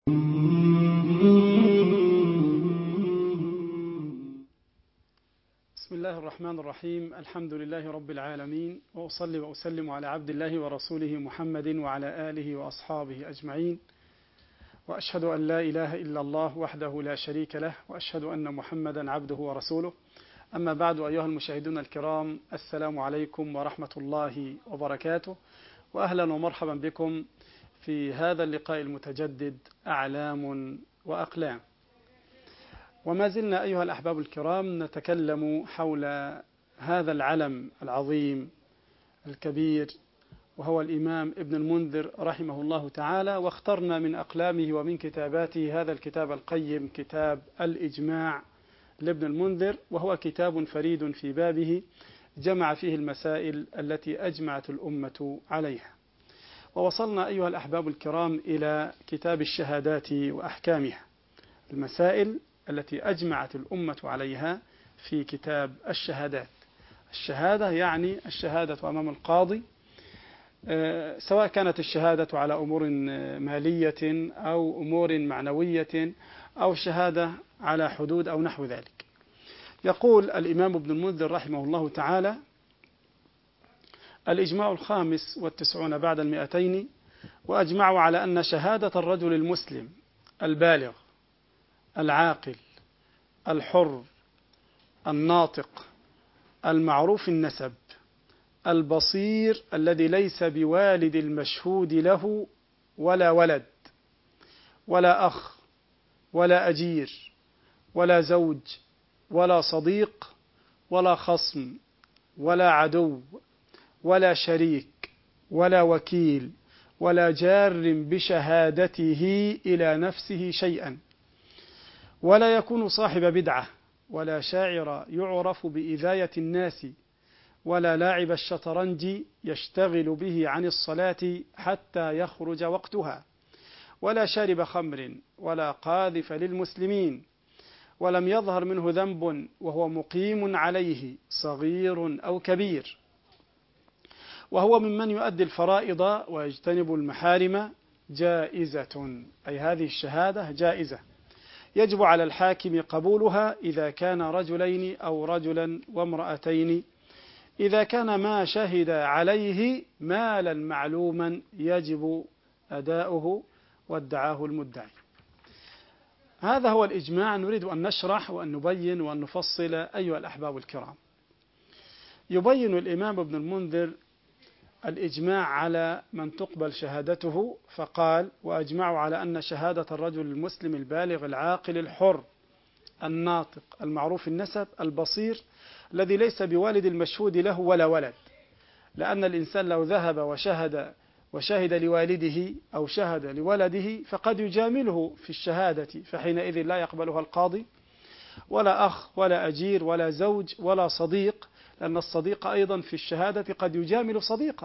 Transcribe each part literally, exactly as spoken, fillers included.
بسم الله الرحمن الرحيم. الحمد لله رب العالمين، وأصلي وأسلم على عبد الله ورسوله محمد وعلى آله وأصحابه أجمعين، وأشهد أن لا إله إلا الله وحده لا شريك له، وأشهد أن محمدا عبده ورسوله. أما بعد، أيها المشاهدون الكرام، السلام عليكم ورحمة الله وبركاته، وأهلا ومرحبا بكم في هذا اللقاء المتجدد أعلام وأقلام. وما زلنا أيها الأحباب الكرام نتكلم حول هذا العلم العظيم الكبير، وهو الإمام ابن المنذر رحمه الله تعالى، واخترنا من أقلامه ومن كتاباته هذا الكتاب القيم، كتاب الإجماع لابن المنذر، وهو كتاب فريد في بابه، جمع فيه المسائل التي أجمعت الأمة عليها. ووصلنا أيها الأحباب الكرام إلى كتاب الشهادات وأحكامها، المسائل التي أجمعت الأمة عليها في كتاب الشهادات. الشهادة يعني الشهادة أمام القاضي، سواء كانت الشهادة على أمور مالية أو أمور معنوية أو شهادة على حدود أو نحو ذلك. يقول الإمام ابن المنذر رحمه الله تعالى: الإجماع الخامس والتسعون بعد المئتين، وأجمعوا على أن شهادة الرجل المسلم البالغ العاقل الحر الناطق المعروف النسب البصير الذي ليس بوالد المشهود له ولا ولد ولا أخ ولا أجير ولا زوج ولا صديق ولا خصم ولا عدو ولا شريك ولا وكيل ولا جار بشهادته إلى نفسه شيئا، ولا يكون صاحب بدعة ولا شاعر يعرف بإذاية الناس ولا لاعب الشطرنج يشتغل به عن الصلاة حتى يخرج وقتها، ولا شارب خمر ولا قاذف للمسلمين، ولم يظهر منه ذنب وهو مقيم عليه صغير أو كبير، وهو ممن يؤدي الفرائض ويجتنب المحارم، جائزة، أي هذه الشهادة جائزة، يجب على الحاكم قبولها إذا كان رجلين أو رجلا وامرأتين، إذا كان ما شهد عليه مالا معلوما يجب أداؤه وادعاه المدعي. هذا هو الإجماع. نريد أن نشرح وأن نبين وأن نفصل أيها الأحباب الكرام. يبين الإمام ابن المنذر الإجماع على من تقبل شهادته، فقال: وأجمعوا على أن شهادة الرجل المسلم البالغ العاقل الحر الناطق المعروف النسب البصير الذي ليس بوالد المشهود له ولا ولد، لأن الإنسان لو ذهب وشهد وشهد لوالده أو شهد لولده فقد يجامله في الشهادة، فحينئذ لا يقبلها القاضي، ولا أخ ولا أجير ولا زوج ولا صديق، لأن الصديق أيضا في الشهادة قد يجامل صديقه،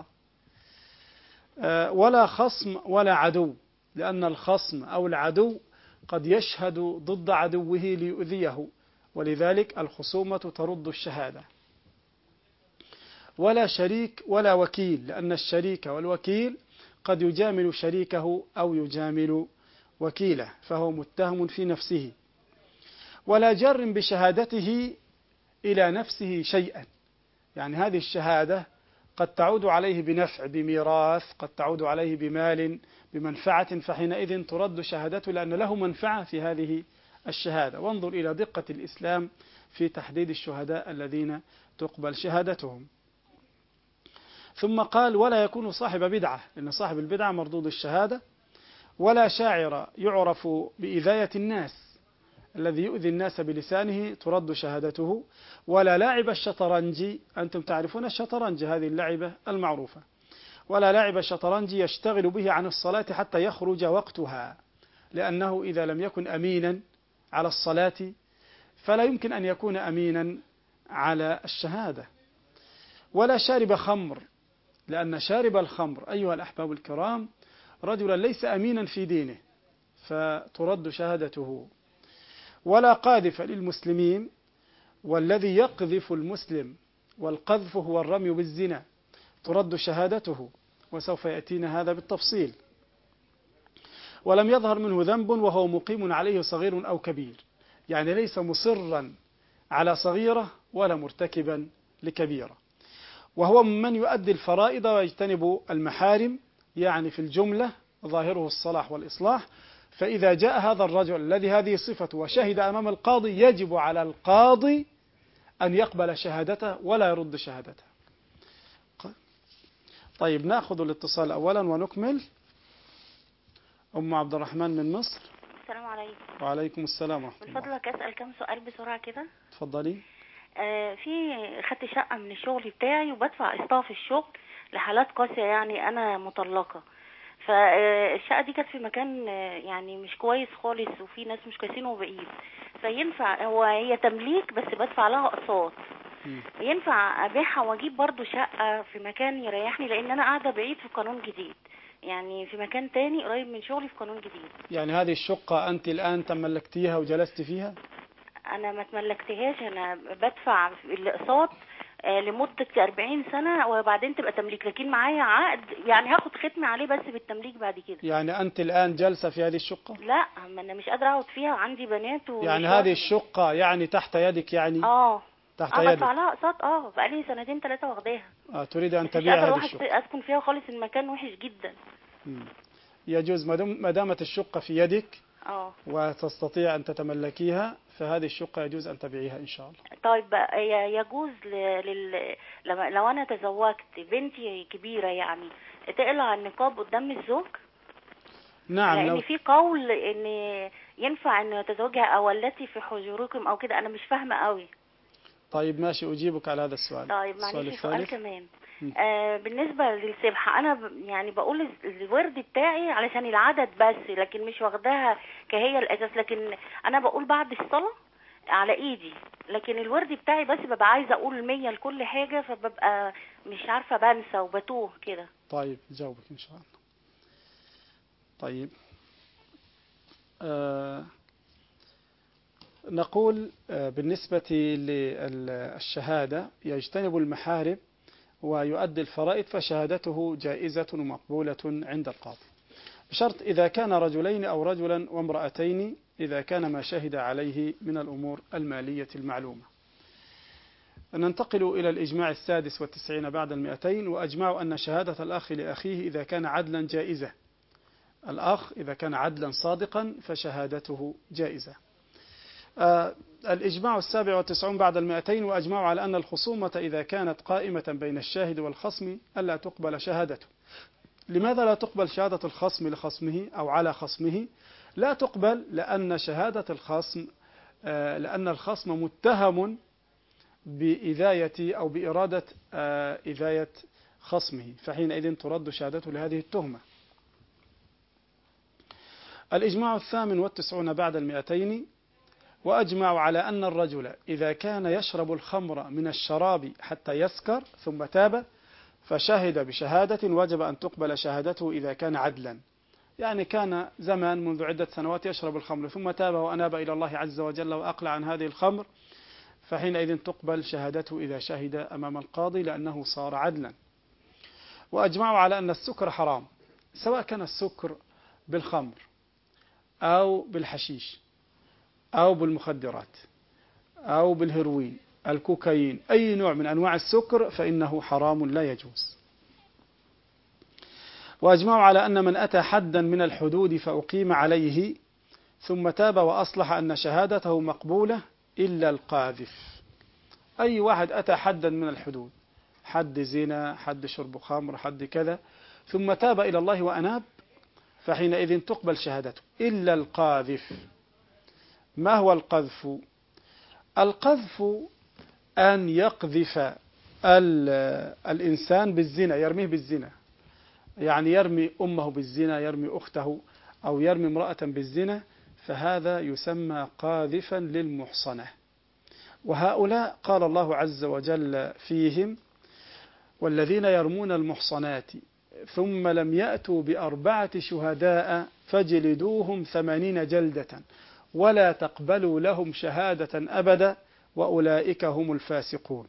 ولا خصم ولا عدو، لأن الخصم أو العدو قد يشهد ضد عدوه ليؤذيه، ولذلك الخصومة ترد الشهادة، ولا شريك ولا وكيل، لأن الشريك والوكيل قد يجامل شريكه أو يجامل وكيله، فهو متهم في نفسه، ولا جر بشهادته إلى نفسه شيئا، يعني هذه الشهادة قد تعود عليه بنفع بميراث، قد تعود عليه بمال بمنفعة، فحينئذ ترد شهادته لأن له منفعة في هذه الشهادة. وانظر إلى دقة الإسلام في تحديد الشهداء الذين تقبل شهادتهم. ثم قال: ولا يكون صاحب بدعة، لأن صاحب البدعة مردود الشهادة، ولا شاعر يعرف بإذاية الناس الذي يؤذي الناس بلسانه ترد شهادته، ولا لاعب الشطرنج، أنتم تعرفون الشطرنج هذه اللعبة المعروفة، ولا لاعب الشطرنج يشتغل به عن الصلاة حتى يخرج وقتها، لأنه إذا لم يكن أمينا على الصلاة فلا يمكن أن يكون أمينا على الشهادة، ولا شارب خمر، لأن شارب الخمر أيها الأحباب الكرام رجلا ليس أمينا في دينه فترد شهادته، ولا قاذف للمسلمين، والذي يقذف المسلم، والقذف هو الرمي بالزنا، ترد شهادته، وسوف يأتينا هذا بالتفصيل. ولم يظهر منه ذنب وهو مقيم عليه صغير أو كبير، يعني ليس مصرا على صغيرة ولا مرتكبا لكبيرة، وهو ممن يؤدي الفرائض ويجتنب المحارم، يعني في الجملة ظاهره الصلاح والإصلاح. فإذا جاء هذا الرجل الذي هذه صفته وشهد أمام القاضي، يجب على القاضي أن يقبل شهادته ولا يرد شهادته. طيب نأخذ الاتصال أولا ونكمل. أم عبد الرحمن من مصر. السلام عليكم. وعليكم السلام ورحمة من الله. فضلك أسأل كم سؤال بسرعة كده؟ تفضلي. آه في خدت شقة من الشغل بتاعي وبدفع قسطها في الشغل لحالات قاسية، يعني أنا مطلقة. فالشقة دي كانت في مكان يعني مش كويس خالص، وفي ناس مش كويسين وبعيد. فينفع هو هي تمليك بس بدفع لها اقساط، ينفع ابيعها واجيب برضو شقة في مكان يريحني؟ لان انا قاعدة بعيد في قانون جديد، يعني في مكان تاني قريب من شغلي في قانون جديد. يعني هذه الشقة أنت الآن تملكتيها وجلست فيها؟ انا ما تملكتهاش، انا بدفع الاقساط لمدة أربعين سنة وبعدين تبقى تمليك، لكن معايا عقد يعني هاخد ختم عليه بس بالتمليك بعد كده. يعني أنت الآن جالسة في هذه الشقة؟ لا، ما أنا مش قادرة أقعد فيها، عندي بنات و يعني هذه الشقة يعني تحت يدك؟ يعني اه تحت اه يدك. بدفع لها اقساط، اه بقالي سنتين ثلاثة واخداها. آه تريد أن مش تبيع قادرة هذه اروح الشقة؟ اسكن فيها خالص، المكان وحش جدا. مم. يجوز ما دامت الشقة في يدك اه وتستطيع أن تتملكيها، فهذه الشقة يجوز أن تبيعيها إن شاء الله. طيب يجوز لل... لما لو أنا تزوجت بنتي كبيرة يعني تقلع النقاب قدام الزوج؟ نعم. لأن لو في قول إن ينفع إن تزوجها أو التي في حجوركم أو كده، أنا مش فاهمة قوي. طيب ماشي، أجيبك على هذا السؤال. طيب السؤال معلش سؤال الثالث. كمان. آه بالنسبة للسبحة، أنا ب... يعني بقول الورد بتاعي علشان العدد بس، لكن مش واخداها كهي الأساس، لكن أنا بقول بعد الصلاة على إيدي، لكن الورد بتاعي بس ببقى عايزة أقول مية لكل حاجة، فببقى مش عارفة بنسى وبتوه كده. طيب جاوبك إن شاء الله. طيب آه نقول آه بالنسبة للشهادة يجتنب المحارم ويؤدي الفرائض، فشهادته جائزة ومقبولة عند القاضي، بشرط إذا كان رجلين أو رجلا وامرأتين، إذا كان ما شهد عليه من الأمور المالية المعلومة. ننتقل إلى الإجماع السادس والتسعين بعد المئتين. وأجمعوا أن شهادة الأخ لأخيه إذا كان عدلا جائزة. الأخ إذا كان عدلا صادقا فشهادته جائزة. آه الإجماع السابع والتسعون بعد المئتين. وأجمعوا على أن الخصومة إذا كانت قائمة بين الشاهد والخصم ألا تقبل شهادته. لماذا لا تقبل شهادة الخصم لخصمه أو على خصمه؟ لا تقبل لأن شهادة الخصم آه لأن الخصم متهم بإذاية أو بإرادة آه إذاية خصمه، فحينئذ ترد شهادته لهذه التهمة. الإجماع الثامن والتسعون بعد المئتين. وأجمعوا على أن الرجل إذا كان يشرب الخمر من الشراب حتى يسكر ثم تاب فشهد بشهادة وجب أن تقبل شهادته إذا كان عدلا. يعني كان زمان منذ عدة سنوات يشرب الخمر ثم تاب وأناب إلى الله عز وجل وأقلع عن هذه الخمر، فحينئذ تقبل شهادته إذا شهد أمام القاضي لأنه صار عدلا. وأجمعوا على أن السكر حرام، سواء كان السكر بالخمر أو بالحشيش أو بالمخدرات أو بالهيروين، الكوكايين، أي نوع من أنواع السكر فإنه حرام لا يجوز. وأجمعوا على أن من أتى حدا من الحدود فأقيم عليه ثم تاب وأصلح أن شهادته مقبولة إلا القاذف. أي واحد أتى حدا من الحدود، حد زنا، حد شرب خمر، حد كذا، ثم تاب إلى الله وأناب فحينئذ تقبل شهادته إلا القاذف. ما هو القذف؟ القذف أن يقذف الإنسان بالزنا، يرميه بالزنا، يعني يرمي أمه بالزنا، يرمي أخته، أو يرمي امرأة بالزنا، فهذا يسمى قاذفا للمحصنة. وهؤلاء قال الله عز وجل فيهم: والذين يرمون المحصنات ثم لم يأتوا بأربعة شهداء فاجلدوهم ثمانين جلدة ولا تقبلوا لهم شهادة أبدا وأولئك هم الفاسقون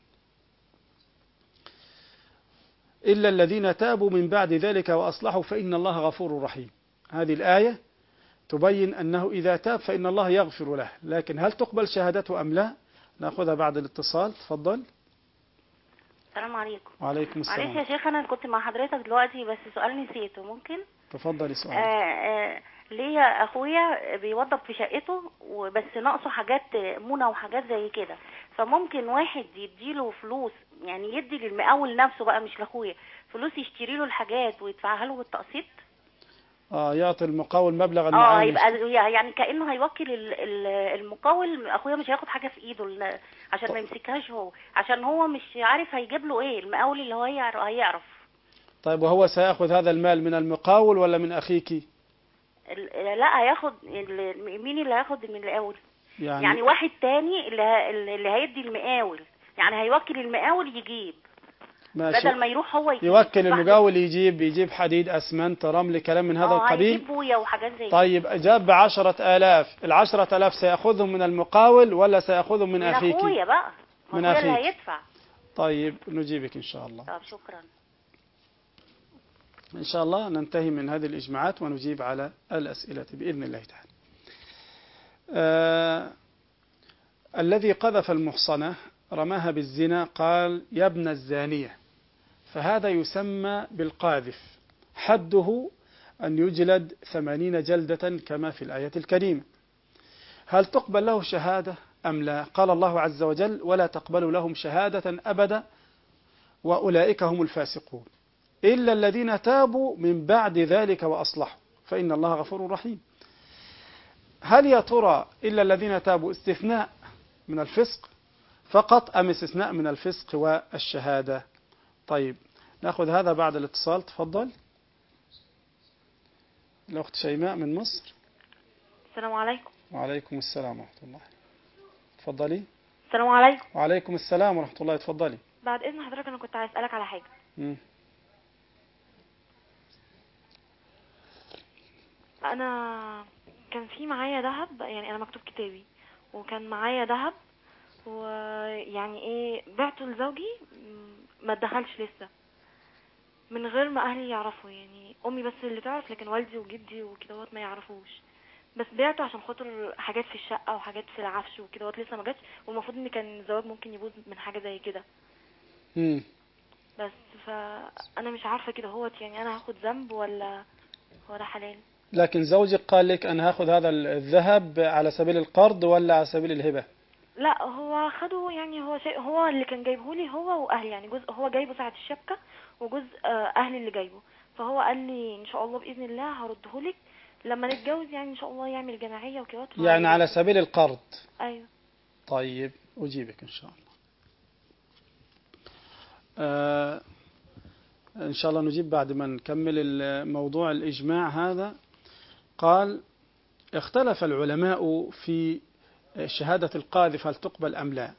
إلا الذين تابوا من بعد ذلك وأصلحوا فإن الله غفور رحيم. هذه الآية تبين أنه إذا تاب فإن الله يغفر له، لكن هل تقبل شهادته أم لا؟ نأخذها بعد الاتصال. تفضل. السلام عليكم. وعليكم معلش السلام. يا شيخ، انا كنت مع حضرتك دلوقتي بس سؤال نسيته، ممكن؟ تفضلي آه سؤالك. آه ليا اخويا بيوضب في شقته وبس ناقصه حاجات مونه وحاجات زي كده، فممكن واحد يديله فلوس، يعني يدي للمقاول نفسه بقى مش لاخويا، فلوس يشتري له الحاجات ويدفعها له بالتقسيط. اه يعطي المقاول مبلغا اه معين. هيبقى يعني كأنه هيوكل ال- ال- المقاول، اخويا مش هياخد حاجه في ايده ل- عشان ما يمسكهاش هو، عشان هو مش عارف هيجيب له ايه المقاول اللي هو هيعرف هيعرف. طيب وهو سيأخذ هذا المال من المقاول ولا من أخيك؟ ال- لا هياخد ال- مين اللي هياخد من المقاول؟ يعني, يعني واحد تاني اللي ه- اللي هيدي المقاول، يعني هيوكل المقاول يجيب ماشي. بدل ما يروح هو يجيب. يوكل صح المقاول يجيب يجيب حديد أسمنت رمل كلام من هذا اه القبيل. هيجيب بويا وحاجات زي كده. طيب جاب بعشرة آلاف، العشرة آلاف سيأخذهم من المقاول ولا سيأخذهم من من أخيك؟ اخويا بقى، من اخويا اللي أخيك. هيدفع. طيب نجيبك إن شاء الله. طب شكرا. إن شاء الله ننتهي من هذه الإجماعات ونجيب على الأسئلة بإذن الله تعالى. آه الذي قذف المحصنة رماها بالزنا قال يا ابن الزانية، فهذا يسمى بالقاذف، حده أن يجلد ثمانين جلدة كما في الآية الكريمة. هل تقبل له شهادة أم لا؟ قال الله عز وجل ولا تقبل لهم شهادة أبدا وأولئك هم الفاسقون إلا الذين تابوا من بعد ذلك وأصلحوا فإن الله غفور رحيم. هل يا ترى إلا الذين تابوا استثناء من الفسق فقط أم استثناء من الفسق والشهادة؟ طيب نأخذ هذا بعد الاتصال. تفضل الأخت شيماء من مصر. السلام عليكم. وعليكم السلام ورحمة الله. تفضلي. السلام عليكم. وعليكم السلام ورحمة الله. تفضلي. بعد إذن حضرتك أنا كنت عايز أسألك على حاجة. م. أنا كان في معايا ذهب، يعني أنا مكتوب كتابي وكان معايا ذهب، ويعني إيه بعته لزوجي ما اتدخلش لسه من غير ما أهلي يعرفوا، يعني أمي بس اللي تعرف لكن والدي وجدي وكدهوت ما يعرفوش، بس بعته عشان خاطر حاجات في الشقة وحاجات في العفش وكدهوت لسه ما جاتش، والمفروض إن كان الزواج ممكن يبوظ من حاجة زي كده. م. بس فأنا مش عارفة كده هوت، يعني أنا هاخد ذنب ولا هو ده حلال؟ لكن زوجك قال لك أنا هاخذ هذا الذهب على سبيل القرض ولا على سبيل الهبة؟ لا هو خده، يعني هو شيء هو اللي كان جايبه لي هو واهلي، يعني جزء هو جايبه ساعة الشبكة وجزء اهلي اللي جايبه، فهو قال لي ان شاء الله باذن الله هرده لك لما نتجوز، يعني ان شاء الله يعمل جماعية وكده. يعني على سبيل القرض. ايوه. طيب أجيبك إن شاء الله. آه إن شاء الله نجيب بعد ما نكمل موضوع الإجماع هذا. قال اختلف العلماء في شهادة القاذف هل تقبل أم لا،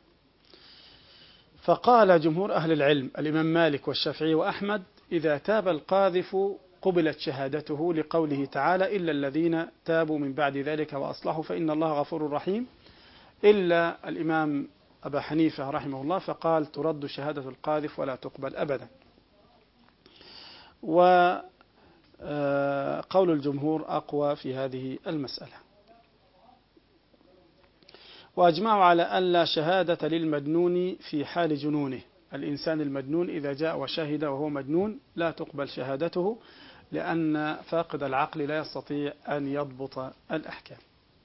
فقال جمهور أهل العلم الإمام مالك والشافعي وأحمد إذا تاب القاذف قبلت شهادته لقوله تعالى إلا الذين تابوا من بعد ذلك وأصلحوا فإن الله غفور رحيم، إلا الإمام أبا حنيفة رحمه الله فقال ترد شهادة القاذف ولا تقبل أبدا. وقول الجمهور أقوى في هذه المسألة. وأجمعوا على أن لا شهادة للمجنون في حال جنونه، الإنسان المجنون إذا جاء وشهد وهو مجنون لا تقبل شهادته لأن فاقد العقل لا يستطيع أن يضبط الأحكام.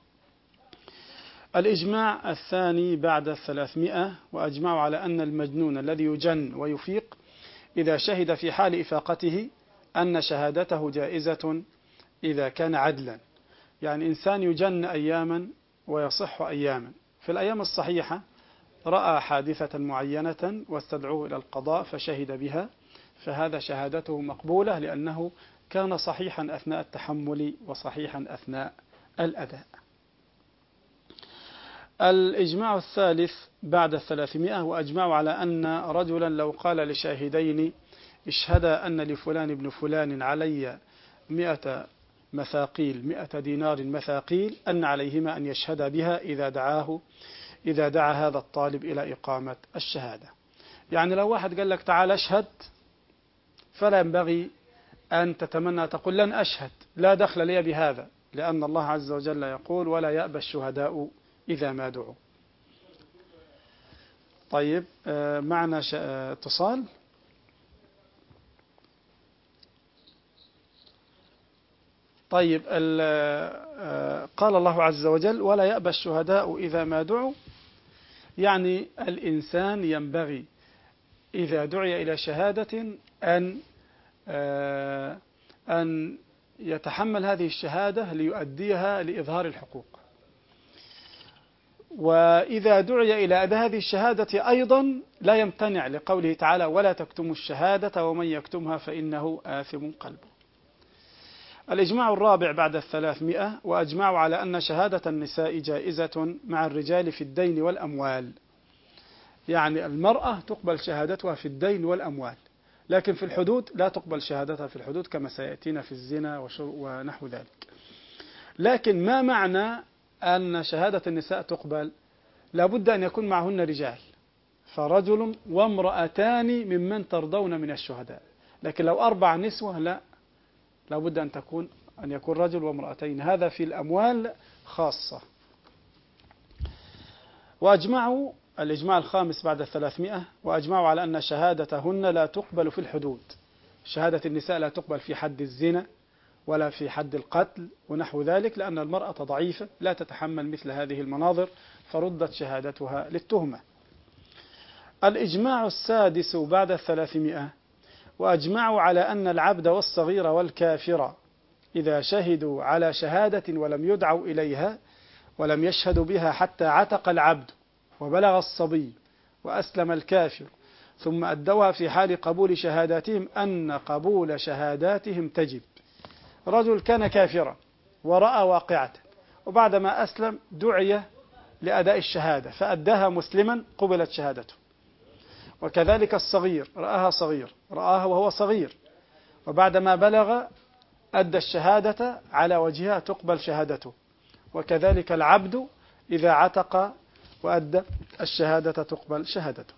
الإجماع الثاني بعد الثلاثمائة، وأجمعوا على أن المجنون الذي يجن ويفيق إذا شهد في حال إفاقته أن شهادته جائزة إذا كان عدلا، يعني إنسان يجن أياما ويصح أياما، في الأيام الصحيحة رأى حادثة معينة واستدعوه إلى القضاء فشهد بها، فهذا شهادته مقبولة لأنه كان صحيحا أثناء التحمل وصحيحا أثناء الأداء. الإجماع الثالث بعد الثلاثمائة، وأجمعوا على أن رجلا لو قال لشاهدين اشهدا أن لفلان ابن فلان علي مئة مثاقيل مئة دينار مثاقيل أن عليهما أن يشهدا بها إذا دعاه إذا دعا هذا الطالب إلى إقامة الشهادة. يعني لو واحد قال لك تعال أشهد فلا ينبغي أن تتمنى تقول لن أشهد لا دخل لي بهذا، لأن الله عز وجل يقول ولا يأبى الشهداء إذا ما دعوا. طيب معنا اتصال. طيب قال الله عز وجل ولا يأبى الشهداء إذا ما دعوا، يعني الإنسان ينبغي إذا دعي إلى شهادة أن أن يتحمل هذه الشهادة ليؤديها لإظهار الحقوق. وإذا دعي إلى أداء هذه الشهادة أيضا لا يمتنع، لقوله تعالى ولا تكتموا الشهادة ومن يكتمها فإنه آثم قلبه. الإجماع الرابع بعد الثلاثمائة، وأجمعوا على أن شهادة النساء جائزة مع الرجال في الدين والأموال، يعني المرأة تقبل شهادتها في الدين والأموال، لكن في الحدود لا تقبل شهادتها في الحدود كما سيأتينا في الزنا ونحو ذلك. لكن ما معنى أن شهادة النساء تقبل؟ لابد أن يكون معهن رجال، فرجل وامرأتان ممن ترضون من الشهداء. لكن لو أربع نسوة لا، لابد أن تكون أن يكون رجل وامرأتين. هذا في الأموال خاصة. وأجمعوا الإجماع الخامس بعد الثلاثمائة، وأجمعوا على أن شهادتهن لا تقبل في الحدود. شهادة النساء لا تقبل في حد الزنا ولا في حد القتل ونحو ذلك، لأن المرأة ضعيفة لا تتحمل مثل هذه المناظر، فردت شهادتها للتهمة. الإجماع السادس بعد الثلاثمائة، وأجمعوا على أن العبد والصغير والكافر إذا شهدوا على شهادة ولم يدعوا إليها ولم يشهدوا بها حتى عتق العبد وبلغ الصبي وأسلم الكافر ثم أدوها في حال قبول شهاداتهم أن قبول شهاداتهم تجب. رجل كان كافرا ورأى واقعة، وبعدما أسلم دعي لأداء الشهادة فأداها مسلما قبلت شهادته. وكذلك الصغير رآها صغير رآها وهو صغير، وبعدما بلغ أدى الشهادة على وجهها تقبل شهادته. وكذلك العبد إذا عتق وأدى الشهادة تقبل شهادته.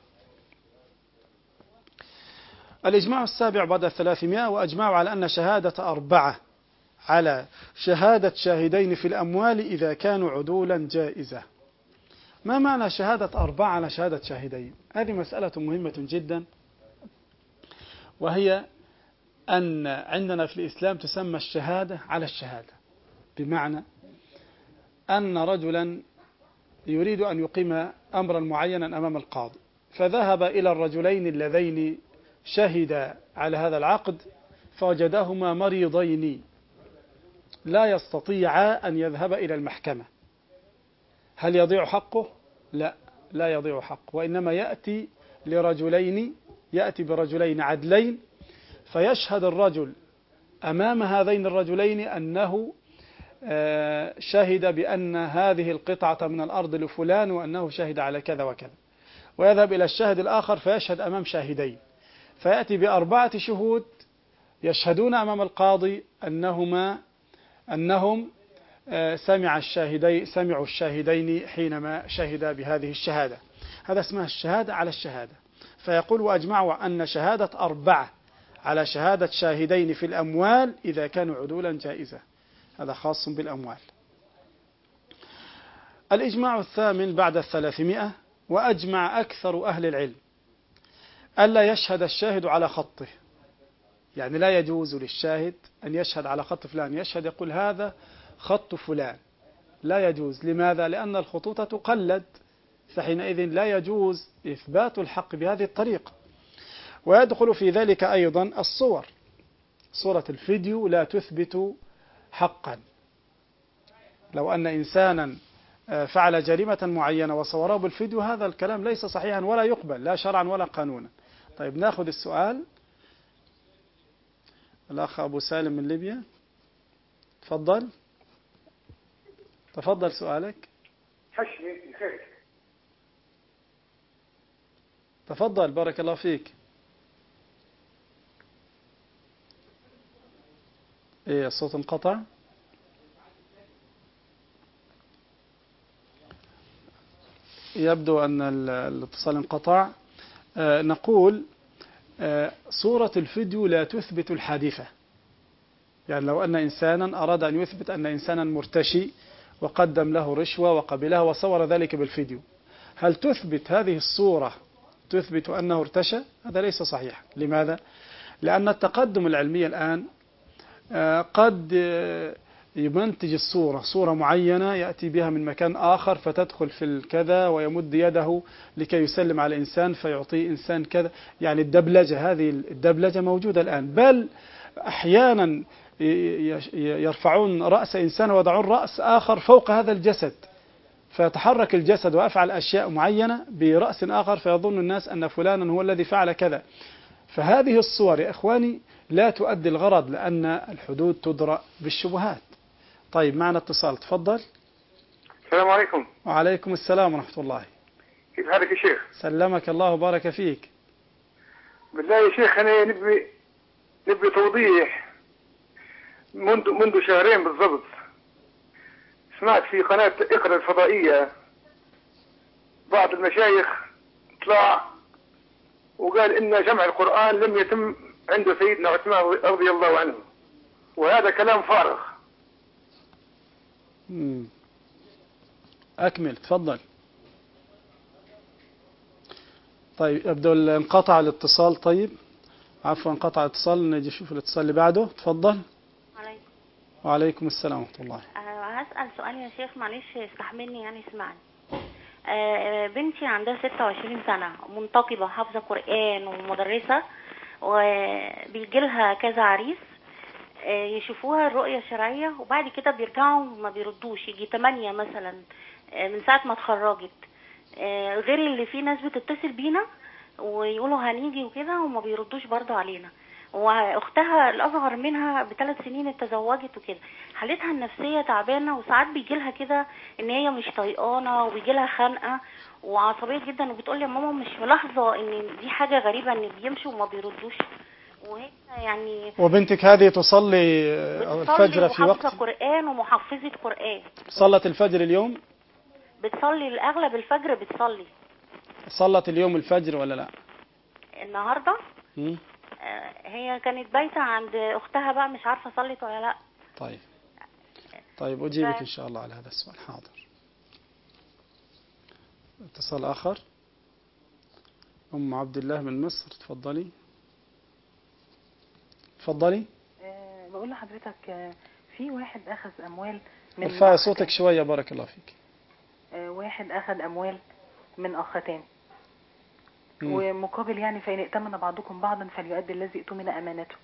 الإجماع السابع بعد الثلاثمائة، وأجمعوا على أن شهادة أربعة على شهادة شاهدين في الأموال إذا كانوا عدولا جائزة. ما معنى شهادة أربعة على شهادة شاهدين؟ هذه مسألة مهمة جدا، وهي أن عندنا في الإسلام تسمى الشهادة على الشهادة، بمعنى أن رجلا يريد أن يقيم أمرا معينا أمام القاضي، فذهب إلى الرجلين اللذين شهدا على هذا العقد فوجداهما مريضين لا يستطيعا أن يذهب إلى المحكمة. هل يضيع حقه؟ لا، لا يضيع حقه، وإنما يأتي لرجلين يأتي برجلين عدلين، فيشهد الرجل أمام هذين الرجلين أنه شهد بأن هذه القطعة من الأرض لفلان وأنه شهد على كذا وكذا، ويذهب إلى الشاهد الآخر فيشهد أمام شاهدين، فيأتي بأربعة شهود يشهدون أمام القاضي أنهما أنهم سمع الشاهدين سمعوا الشاهدين حينما شهدا بهذه الشهادة. هذا اسمها الشهادة على الشهادة. فيقول وأجمعوا أن شهادة أربعة على شهادة شاهدين في الأموال إذا كانوا عدولا جائزة. هذا خاص بالأموال. الإجماع الثامن بعد الثلاثمائة، وأجمع أكثر أهل العلم ألا يشهد الشاهد على خطه، يعني لا يجوز للشاهد أن يشهد على خط فلان، يشهد يقول هذا خط فلان، لا يجوز. لماذا؟ لأن الخطوط تقلد، فحينئذ لا يجوز إثبات الحق بهذه الطريقة. ويدخل في ذلك أيضا الصور، صورة الفيديو لا تثبت حقا. لو أن إنسانا فعل جريمة معينة وصوره بالفيديو، هذا الكلام ليس صحيحا ولا يقبل لا شرعا ولا قانونا. طيب ناخذ السؤال. الأخ أبو سالم من ليبيا، تفضل تفضل سؤالك. تفضل بارك الله فيك. إيه الصوت انقطع؟ يبدو أن الاتصال انقطع. آه نقول آه صورة الفيديو لا تثبت الحادثة، يعني لو أن إنسانا أراد أن يثبت أن إنسانا مرتشي وقدم له رشوة وقبلها وصور ذلك بالفيديو، هل تثبت هذه الصورة تثبت أنه ارتشى؟ هذا ليس صحيح. لماذا؟ لأن التقدم العلمي الآن قد يمنتج الصورة صورة معينة يأتي بها من مكان آخر فتدخل في الكذا ويمد يده لكي يسلم على إنسان فيعطيه إنسان كذا. يعني الدبلجة، هذه الدبلجة موجودة الآن، بل أحيانا يرفعون رأس إنسان ويضعون رأس آخر فوق هذا الجسد، فيتحرك الجسد ويفعل أشياء معينة برأس آخر فيظن الناس أن فلانا هو الذي فعل كذا. فهذه الصور يا إخواني لا تؤدي الغرض، لأن الحدود تدرأ بالشبهات. طيب معنا اتصال، تفضل. السلام عليكم. وعليكم السلام ورحمة الله. كيف حالك يا شيخ؟ سلمك الله وبارك فيك. بالله يا شيخ أنا نبي نبي توضيح. منذ منذ شهرين بالضبط سمعت في قناة اقرأ الفضائية بعض المشايخ طلع وقال إن جمع القرآن لم يتم عند سيدنا عثمان رضي الله عنه، وهذا كلام فارغ. مم. أكمل تفضل. طيب يبدو انقطع الاتصال. طيب عفوا انقطع الاتصال، نجي نشوف الاتصال اللي بعده. تفضل. عليكم. وعليكم السلام ورحمة الله. أه هسأل سؤال يا شيخ، معلش استحملني يعني اسمعني. أه بنتي عندها ستة وعشرين سنة، منتقبة، حافظة قرآن ومدرسة، وبيجي لها كذا عريس يشوفوها الرؤية الشرعية وبعد كده بيرجعوا ما بيردوش، يجي تمانية مثلا من ساعة ما اتخرجت، غير اللي في ناس بتتصل بينا ويقولوا هنيجي وكده وما بيردوش برضو علينا. واختها الاصغر منها بثلاث سنين اتزوجت وكده، حالتها النفسية تعبانة، وساعات بيجي لها كده ان هي مش طايقانة وبيجي لها خنقة وعصبية جدا، وبتقول لي ماما مش ملاحظة ان دي حاجة غريبة ان بيمشوا وما بيردوش. وهي يعني وبنتك هذه تصلي الفجر في وقت؟ وحافظة قرآن ومحفظة قرآن. صلت الفجر اليوم؟ بتصلي الأغلب الفجر بتصلي. صلت اليوم الفجر ولا لا؟ النهاردة م? آه هي كانت بايتة عند أختها بقى، مش عارفة صلت ولا لا. طيب طيب أجيبك ف... إن شاء الله على هذا السؤال. حاضر. اتصال آخر. أم عبد الله من مصر، تفضلي. تفضلي. أه بقول لحضرتك أه في واحد أخذ أموال من ارفعي صوتك شوية بارك الله فيك. أه واحد أخذ أموال من أختين، ومقابل يعني فإن ائتمن بعضكم بعضا فليؤدي الذي اؤتمن أمانته.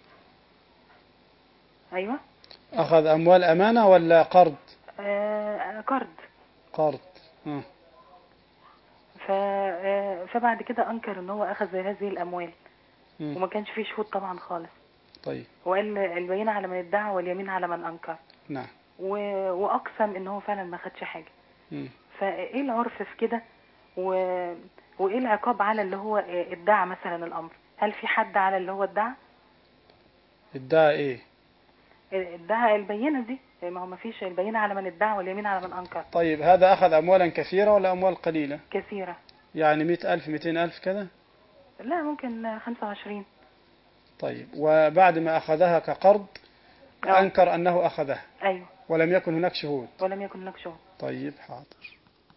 أيوة. أخذ أموال أمانة ولا قرض؟ أه قرض. قرض. أه. ف أه فبعد كده أنكر إن هو أخذ هذه الأموال م. وما كانش فيه شهود طبعا خالص. طيب. وقال البينة على من ادعى واليمين على من أنكر. نعم. و... وأقسم إن هو فعلا ما خدش حاجة. م. فإيه العرف في كده و... وإيه العقاب على اللي هو ادعى مثلا الأمر؟ هل في حد على اللي هو ادعى؟ ادعى إيه؟ ادعى البينة دي، ما هو ما فيش البينة على من ادعى واليمين على من أنكر. طيب هذا أخذ أموالا كثيرة ولا أموال قليلة؟ كثيرة. يعني مئة ألف مئتين ألف كذا؟ لا ممكن خمسة وعشرين. طيب وبعد ما أخذها كقرض أوه. أنكر أنه أخذها. أيوة. ولم يكن هناك شهود. ولم يكن هناك شهود. طيب حاضر.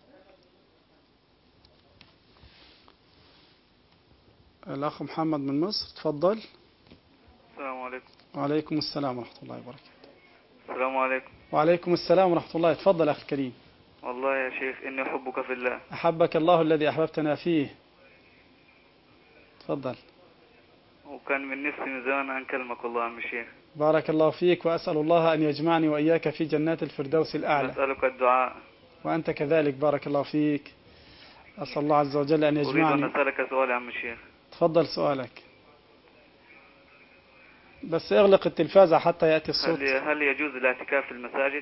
الأخ محمد من مصر، تفضل. السلام عليكم. وعليكم السلام ورحمة الله وبركاته. السلام عليكم. وعليكم السلام ورحمة الله. تفضل أخي الكريم. والله يا شيخ إني أحبك في الله. أحبك الله الذي أحببتنا فيه. تفضل. وكان من نفسي من زمان أن أكلمك والله عم الشيخ. بارك الله فيك، وأسأل الله أن يجمعني وإياك في جنات الفردوس الأعلى. أسألك الدعاء. وأنت كذلك بارك الله فيك. أسأل الله عز وجل أن يجمعني. أريد أن أسألك سؤال يا عم الشيخ. تفضل سؤالك، بس اغلق التلفاز حتى يأتي الصوت. هل, هل يجوز الاعتكاف في المساجد؟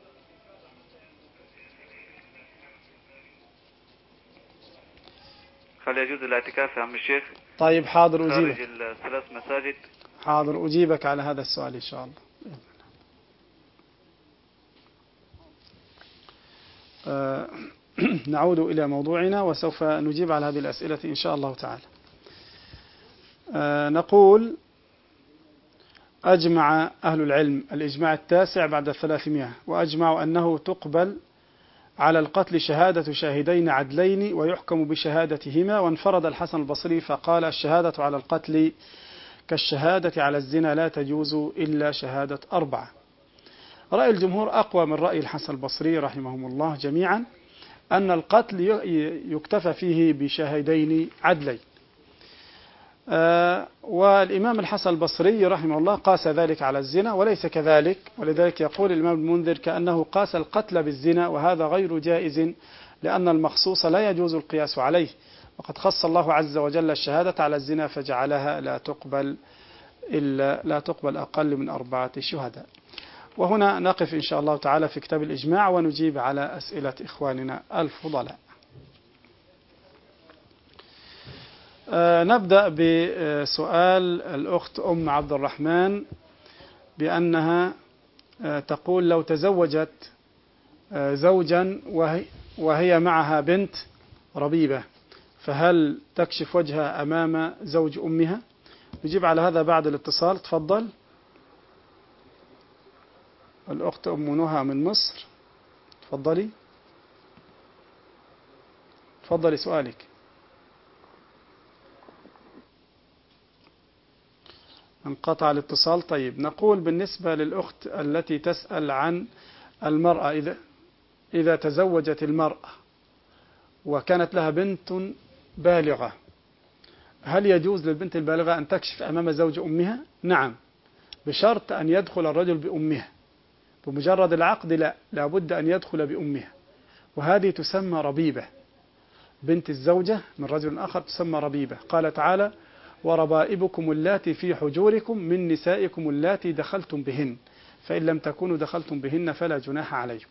هل يجوز الاعتكاف يا عم الشيخ؟ طيب حاضر أجيبك. خارج الثلاث مساجد. حاضر أجيبك على هذا السؤال إن شاء الله. آه نعود إلى موضوعنا وسوف نجيب على هذه الأسئلة إن شاء الله تعالى. آه نقول أجمع أهل العلم الإجماع التاسع بعد الثلاثمائة، وأجمعوا أنه تقبل على القتل شهادة شاهدين عدلين ويحكم بشهادتهما. وانفرد الحسن البصري فقال الشهادة على القتل كالشهادة على الزنا لا تجوز إلا شهادة أربعة. رأي الجمهور أقوى من رأي الحسن البصري رحمهم الله جميعا، أن القتل يكتفى فيه بشاهدين عدلين. آه والإمام الحسن البصري رحمه الله قاس ذلك على الزنا وليس كذلك، ولذلك يقول الإمام المنذر كأنه قاس القتل بالزنا، وهذا غير جائز لأن المخصوص لا يجوز القياس عليه، وقد خص الله عز وجل الشهادة على الزنا فجعلها لا تقبل إلا لا تقبل أقل من أربعة شهداء. وهنا نقف إن شاء الله تعالى في كتاب الإجماع ونجيب على أسئلة إخواننا الفضلاء. آه نبدأ بسؤال الأخت أم عبد الرحمن بأنها آه تقول لو تزوجت آه زوجا وهي, وهي معها بنت ربيبة فهل تكشف وجهها أمام زوج أمها؟ نجيب على هذا بعد الاتصال. تفضل الأخت أم نهى من مصر، تفضلي تفضلي سؤالك. انقطع الاتصال. طيب نقول بالنسبة للأخت التي تسأل عن المرأة إذا إذا تزوجت المرأة وكانت لها بنت بالغة، هل يجوز للبنت البالغة أن تكشف أمام زوج أمها؟ نعم، بشرط أن يدخل الرجل بأمها. بمجرد العقد لا، لابد أن يدخل بأمها، وهذه تسمى ربيبة. بنت الزوجة من رجل آخر تسمى ربيبة. قال تعالى وربائبكم اللاتي في حجوركم من نسائكم اللاتي دخلتم بهن فإن لم تكونوا دخلتم بهن فلا جناح عليكم.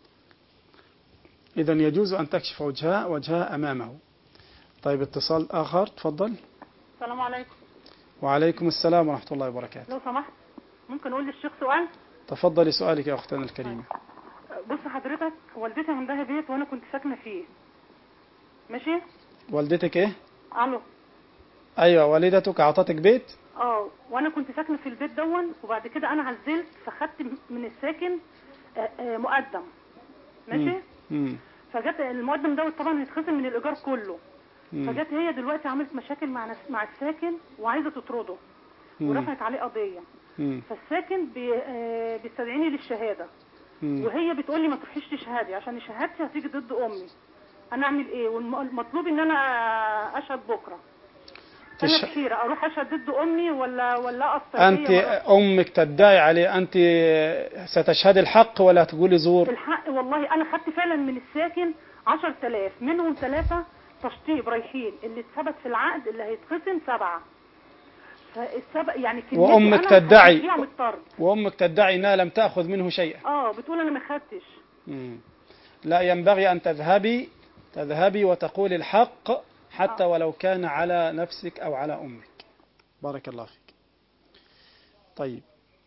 إذن يجوز أن تكشف وجهها وجهها أمامه. طيب اتصال آخر، تفضل. السلام عليكم. وعليكم السلام ورحمة الله وبركاته. لو سمحت ممكن أقول للشيخ سؤال؟ تفضلي سؤالك يا أختنا الكريمة. بص حضرتك، والدتي عندها بيت وأنا كنت ساكنة فيه، ماشي؟ والدتك إيه؟ ألو. أيوة، والدتك أعطتك بيت؟ اه، وأنا كنت ساكنة في البيت دون، وبعد كده أنا عزلت فخدت من الساكن مقدم، ماشي؟ امم فجت المقدم دوت طبعا هيتخصم من الإيجار كله. مم. فجت هي دلوقتي عملت مشاكل مع مع الساكن وعايزة تطرده ورفعت عليه قضية. مم. فالساكن بي... آه بيستدعيني للشهادة. مم. وهي بتقول لي ما تروحيش تشهدي عشان شهادتي هتيجي ضد أمي. أنا أعمل إيه؟ والمطلوب إن أنا أشهد بكرة. أنا تش... بحيرة أروح أشهد ضد أمي ولا ولا أصل؟ أنت أمك تدعي عليه، أنت ستشهد الحق ولا تقولي زور؟ الحق والله. أنا خدت فعلا من الساكن عشرة آلاف، منهم ثلاثة تشطيب رايحين، اللي اتثبت في العقد اللي هيتخصم سبعة. فالسبع يعني وأمك تدعي وأمك تدعي أنها لم تأخذ منه شيئا. اه بتقول أنا ما خدتش. لا، ينبغي أن تذهبي تذهبي وتقول الحق حتى آه. ولو كان على نفسك أو على أمك. بارك الله فيك. طيب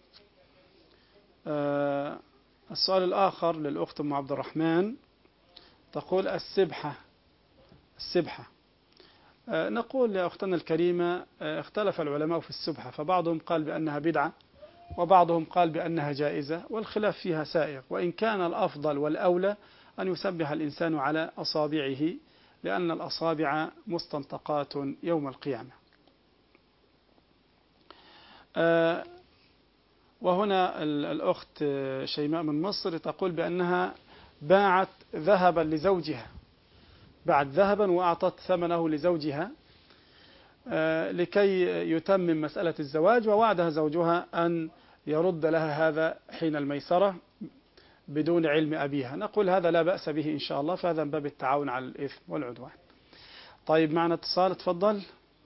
آه السؤال الآخر للأخت أم عبد الرحمن، تقول السبحة السبحة آه نقول يا أختنا الكريمة آه اختلف العلماء في السبحة، فبعضهم قال بأنها بدعة وبعضهم قال بأنها جائزة، والخلاف فيها سائغ، وإن كان الأفضل والأولى أن يسبح الإنسان على أصابعه، لأن الأصابع مستنطقات يوم القيامة. آه وهنا الأخت شيماء من مصر تقول بأنها باعت ذهبا لزوجها، باعت ذهبا وأعطت ثمنه لزوجها آه لكي يتمم مسألة الزواج، ووعدها زوجها أن يرد لها هذا حين الميسرة بدون علم أبيها. نقول هذا لا بأس به إن شاء الله، فهذا من باب التعاون على الإثم والعدوان. طيب معنا اتصال، تفضل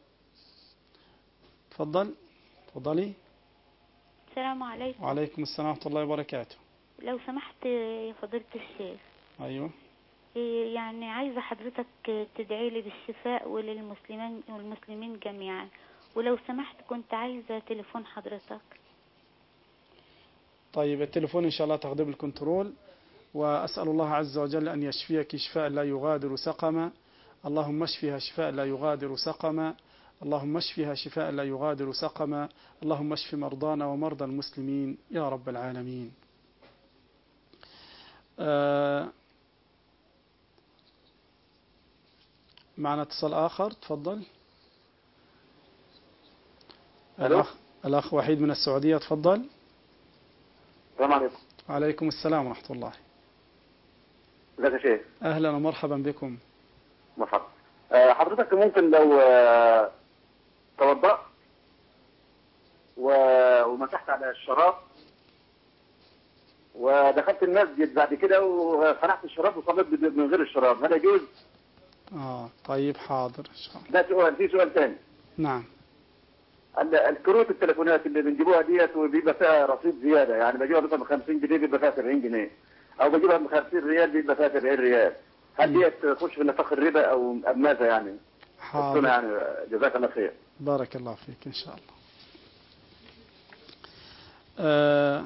تفضل تفضلي. السلام عليكم. وعليكم السلام ورحمة الله وبركاته. لو سمحت يا فضيلة الشيخ. أيوه. يعني عايزة حضرتك تدعي لي بالشفاء وللمسلمين والمسلمين جميعا، ولو سمحت كنت عايزة تليفون حضرتك. طيب التليفون إن شاء الله تاخذيه بالكنترول، وأسأل الله عز وجل أن يشفيك شفاء لا يغادر سقما. اللهم اشفها شفاء لا يغادر سقما، اللهم اشفها شفاء لا يغادر سقما، اللهم اشف مرضانا ومرضى المسلمين يا رب العالمين. آه معنا اتصال آخر، تفضل. الأخ, الأخ وحيد من السعودية، تفضل. السلام عليكم. وعليكم السلام ورحمة الله. ازيك يا شيخ؟ أهلا ومرحبا بكم. مرحبا. أه حضرتك ممكن لو أه توضأت ومسحت على الشراب ودخلت المسجد بعد كده وخلعت الشراب وصليت من غير الشراب، هل يجوز؟ اه طيب حاضر ان شاء الله. ده سؤال. في سؤال ثاني. نعم. الكروت التليفونات اللي بنجيبوها ديت وبيبقى فيها رصيد زياده، يعني بجيبها مثلا ب خمسين جنيه بيبقى فيها سبعين جنيه، او بجيبها ب خمسين ريال بيبقى فيها سبعين ريال، هل ديت تخش في نطاق الربا او ماذا يعني؟ حاضر. يعني جزاك الله خير. بارك الله فيك ان شاء الله. آه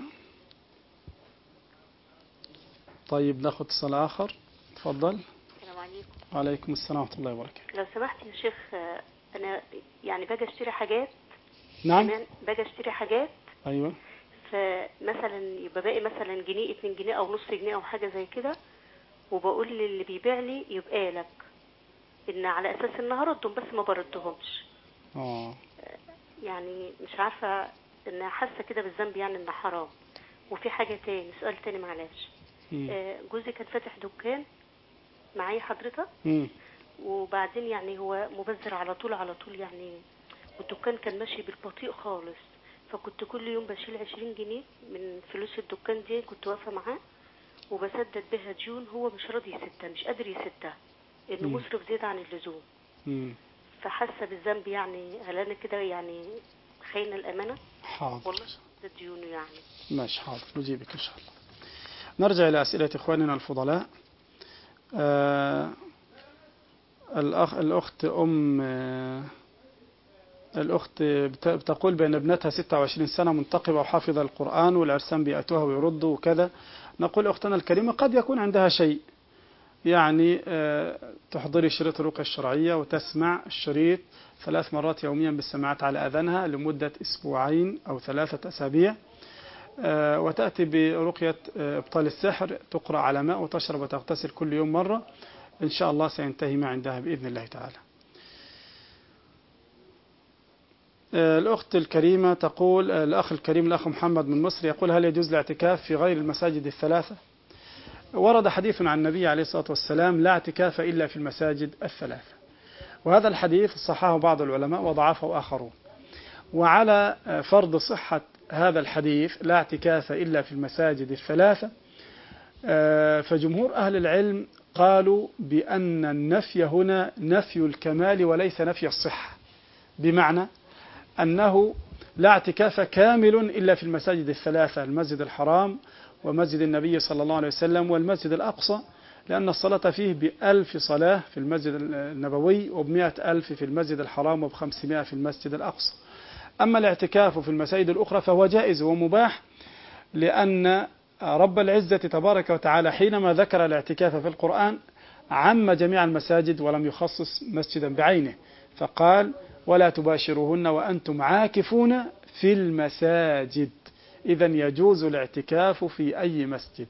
طيب ناخذ اتصال اخر، تفضل. السلام عليكم. وعليكم السلام ورحمة الله وبركاته. لو سمحت يا شيخ، أنا يعني باجي أشتري حاجات. نعم. باجي أشتري حاجات. أيوة. فمثلا يبقى باقي مثلا جنيه اتنين جنيه أو نص جنيه أو حاجة زي كده، وبقول للي بيبيع لي يبقى لك إن على أساس إن هردهم، بس ما بردهمش. اه. يعني مش عارفة، إن حاسة كده بالذنب، يعني إن حرام. وفي حاجة تاني، سؤال تاني معلش. جوزي كان فاتح دكان معايا حضرتك. مم. وبعدين يعني هو مبذر على طول على طول يعني، والدكان كان ماشي بالبطيء خالص، فكنت كل يوم بشيل عشرين جنيه من فلوس الدكان دي، كنت واقفة معاه وبسدد بها ديون هو مش راضي يسدها، مش قادر يسدها، انه مصرف زيادة عن اللزوم. مم. فحاسة بالذنب، يعني هل انا كده يعني خاينة الامانة؟ حاضر. والله ده ديونه يعني. ماشي حاضر، نجيبك ان شاء الله. نرجع الى اسئلة اخواننا الفضلاء. آه الأخ الأخت أم آه الأخت بتقول بأن ابنتها ستة وعشرين سنة منتقبة وحافظة القرآن، والعرسان بيأتوها ويردوا وكذا. نقول أختنا الكريمة قد يكون عندها شيء، يعني آه تحضري شريط الرقية الشرعية وتسمع الشريط ثلاث مرات يوميا بالسماعات على أذنها لمدة أسبوعين أو ثلاثة أسابيع، آه وتأتي برقية آه إبطال السحر، تقرأ على ماء وتشرب وتغتسل كل يوم مرة، إن شاء الله سينتهي ما عندها بإذن الله تعالى. الأخت الكريمة تقول، الأخ الكريم الأخ محمد من مصر يقول: هل يجوز الاعتكاف في غير المساجد الثلاثة؟ ورد حديث عن النبي عليه الصلاة والسلام: لا اعتكاف إلا في المساجد الثلاثة، وهذا الحديث صححه بعض العلماء وضعفه آخرون. وعلى فرض صحة هذا الحديث لا اعتكاف إلا في المساجد الثلاثة، فجمهور أهل العلم قالوا بأن النفي هنا نفي الكمال وليس نفي الصحة، بمعنى أنه لا اعتكاف كامل إلا في المساجد الثلاثة: المسجد الحرام ومسجد النبي صلى الله عليه وسلم والمسجد الأقصى، لأن الصلاة فيه بألف صلاة في المسجد النبوي وبمئة ألف في المسجد الحرام وبخمسمائة في المسجد الأقصى. أما الاعتكاف في المساجد الأخرى فهو جائز ومباح، لأن رب العزة تبارك وتعالى حينما ذكر الاعتكاف في القرآن عم جميع المساجد ولم يخصص مسجدا بعينه، فقال: ولا تباشروهن وأنتم عاكفون في المساجد. إذن يجوز الاعتكاف في أي مسجد.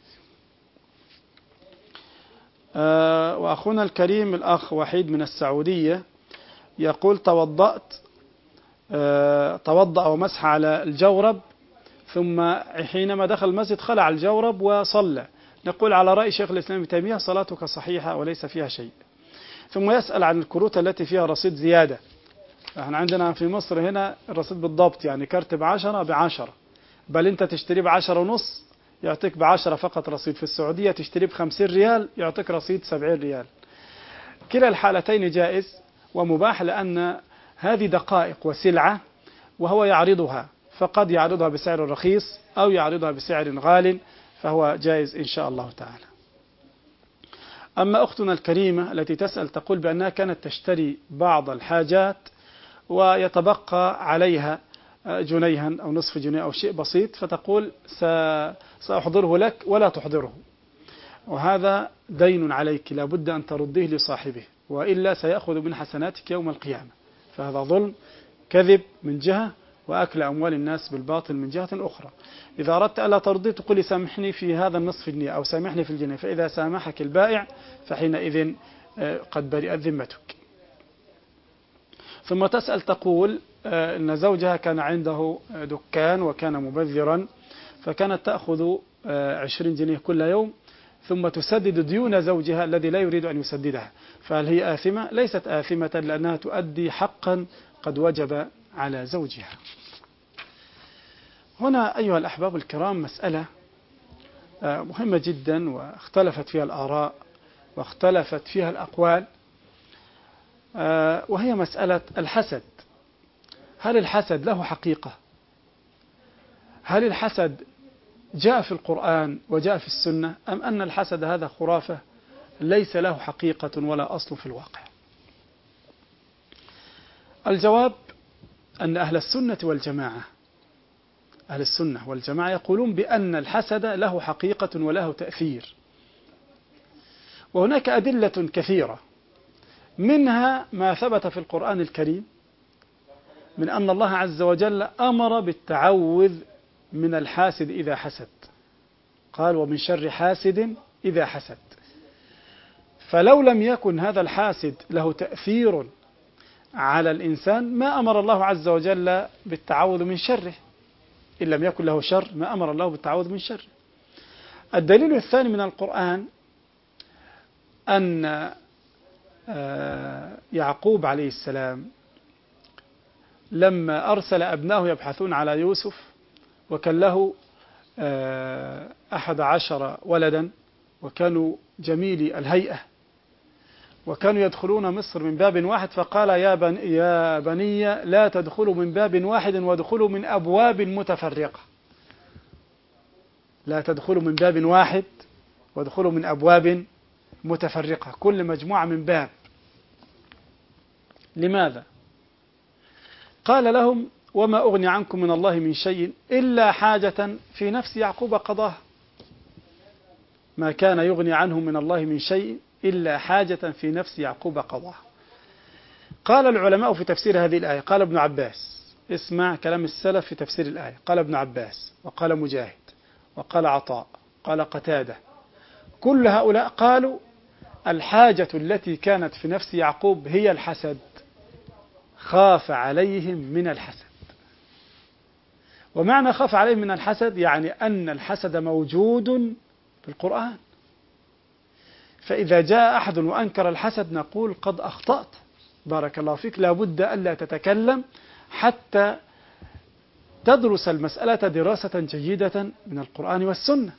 آه وأخونا الكريم الأخ وحيد من السعودية يقول: توضأت آه توضأ ومسح على الجورب، ثم حينما دخل المسجد خلع الجورب وصلى. نقول على رأي شيخ الإسلام ابن تيمية: صلاتك صحيحة وليس فيها شيء. ثم يسأل عن الكروت التي فيها رصيد زيادة. احنا عندنا في مصر هنا الرصيد بالضبط، يعني كارت بعشرة بعشرة، بل انت تشتري بعشرة ونص يعطيك بعشرة فقط رصيد. في السعودية تشتري بخمسين ريال يعطيك رصيد سبعين ريال. كلا الحالتين جائز ومباح، لأن هذه دقائق وسلعة وهو يعرضها، فقد يعرضها بسعر رخيص أو يعرضها بسعر غال، فهو جائز إن شاء الله تعالى. أما أختنا الكريمة التي تسأل تقول بأنها كانت تشتري بعض الحاجات ويتبقى عليها جنيها أو نصف جنيه أو شيء بسيط، فتقول: سأحضره لك ولا تحضره، وهذا دين عليك لا بد أن ترديه لصاحبه، وإلا سيأخذ من حسناتك يوم القيامة، فهذا ظلم، كذب من جهة، وأكل أموال الناس بالباطل من جهة أخرى. إذا أردت ألا ترضي تقول سامحني في هذا النصف جنيه أو سامحني في الجنيه، فإذا سامحك البائع فحينئذ قد برئت ذمتك. ثم تسأل تقول أن زوجها كان عنده دكان وكان مبذرا، فكانت تأخذ عشرين جنيه كل يوم ثم تسدد ديون زوجها الذي لا يريد أن يسددها، فهل هي آثمة؟ ليست آثمة، لأنها تؤدي حقا قد وجب على زوجها. هنا أيها الأحباب الكرام مسألة مهمة جدا، واختلفت فيها الآراء واختلفت فيها الأقوال، وهي مسألة الحسد. هل الحسد له حقيقة؟ هل الحسد جاء في القرآن وجاء في السنة، أم أن الحسد هذا خرافة ليس له حقيقة ولا أصل في الواقع؟ الجواب أن أهل السنة والجماعة أهل السنة والجماعة يقولون بأن الحسد له حقيقة وله تأثير، وهناك أدلة كثيرة، منها ما ثبت في القرآن الكريم من أن الله عز وجل أمر بالتعوذ من الحاسد إذا حسد، قال ومن شر حاسد إذا حسد. فلو لم يكن هذا الحاسد له تأثير على الإنسان ما أمر الله عز وجل بالتعوذ من شره، إن لم يكن له شر ما أمر الله بالتعوذ من شره. الدليل الثاني من القرآن أن يعقوب عليه السلام لما أرسل أبناه يبحثون على يوسف، وكان له أحد عشر ولدا وكانوا جميلي الهيئة وكانوا يدخلون مصر من باب واحد، فقال يا بني, يا بني لا تدخلوا من باب واحد وادخلوا من أبواب متفرقة. لا تدخلوا من باب واحد وادخلوا من أبواب متفرقة، كل مجموعة من باب. لماذا؟ قال لهم وما أغني عنكم من الله من شيء إلا حاجة في نفس يعقوب قضاها. ما كان يغني عنه من الله من شيء إلا حاجة في نفس يعقوب قضاها. قال العلماء في تفسير هذه الآية، قال ابن عباس، اسمع كلام السلف في تفسير الآية، قال ابن عباس وقال مجاهد وقال عطاء قال قتادة، كل هؤلاء قالوا الحاجة التي كانت في نفس يعقوب هي الحسد، خاف عليهم من الحسد. ومعنى خاف عليهم من الحسد يعني أن الحسد موجود في القرآن، فإذا جاء أحد وأنكر الحسد نقول قد أخطأت، بارك الله فيك، لابد ألا تتكلم حتى تدرس المسألة دراسة جيدة من القرآن والسنة.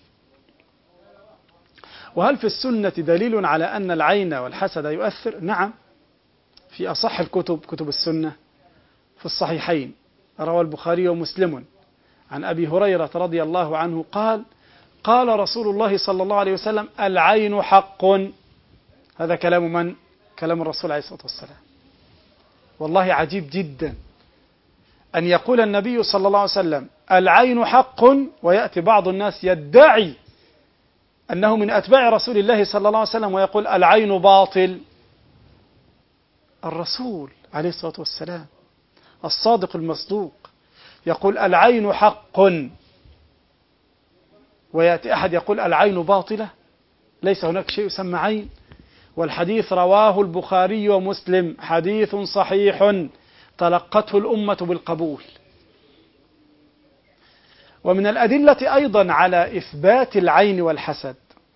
وهل في السنة دليل على أن العين والحسد يؤثر؟ نعم، في أصح الكتب كتب السنة في الصحيحين روى البخاري ومسلم عن أبي هريرة رضي الله عنه قال قال رسول الله صلى الله عليه وسلم العين حق. هذا كلام من؟ كلام الرسول عليه الصلاة والسلام. والله عجيب جدا أن يقول النبي صلى الله عليه وسلم العين حق، ويأتي بعض الناس يدعي أنه من أتباع رسول الله صلى الله عليه وسلم ويقول العين باطل. الرسول عليه الصلاة والسلام الصادق المصدوق يقول العين حق، ويأتي أحد يقول العين باطلة؟ ليس هناك شيء يسمى عين، والحديث رواه البخاري ومسلم، حديث صحيح تلقته الأمة بالقبول. ومن الأدلة أيضا على إثبات العين والحسد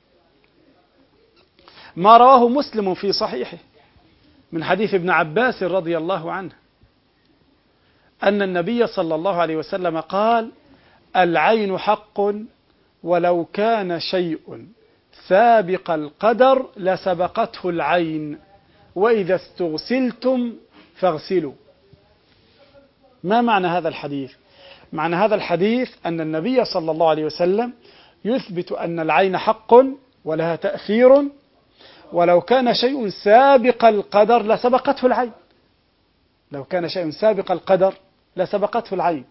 ما رواه مسلم في صحيحه من حديث ابن عباس رضي الله عنه أن النبي صلى الله عليه وسلم قال العين حق ولو كان شيء سابق القدر لسبقته العين وإذا استغسلتم فاغسلوا. ما معنى هذا الحديث؟ معنى هذا الحديث أن النبي صلى الله عليه وسلم يثبت أن العين حق ولها تأثير، ولو كان شيء سابق القدر لسبقته العين. لو كان شيء سابق القدر لسبقته العين.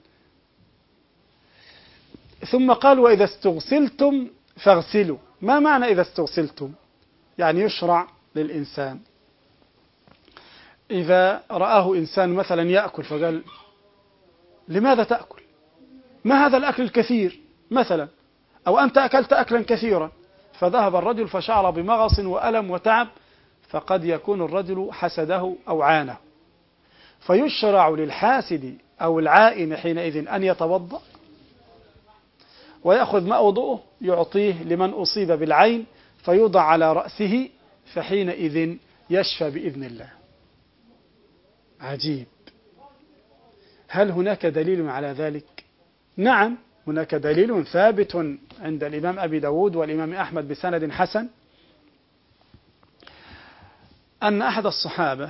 ثم قال وإذا استغسلتم فاغسلوا. ما معنى إذا استغسلتم؟ يعني يشرع للإنسان إذا رآه إنسان مثلا يأكل فقال لماذا تأكل؟ ما هذا الأكل الكثير مثلا، أو أنت أكلت أكلا كثيرا، فذهب الرجل فشعر بمغص وألم وتعب، فقد يكون الرجل حسده أو عانه، فيشرع للحاسد أو العائن حينئذ أن يتوضأ ويأخذ ماء وضوءه يعطيه لمن أصيب بالعين فيوضع على رأسه، فحينئذ يشفى بإذن الله. عجيب. هل هناك دليل على ذلك؟ نعم، هناك دليل ثابت عند الإمام أبي داود والإمام أحمد بسند حسن أن أحد الصحابة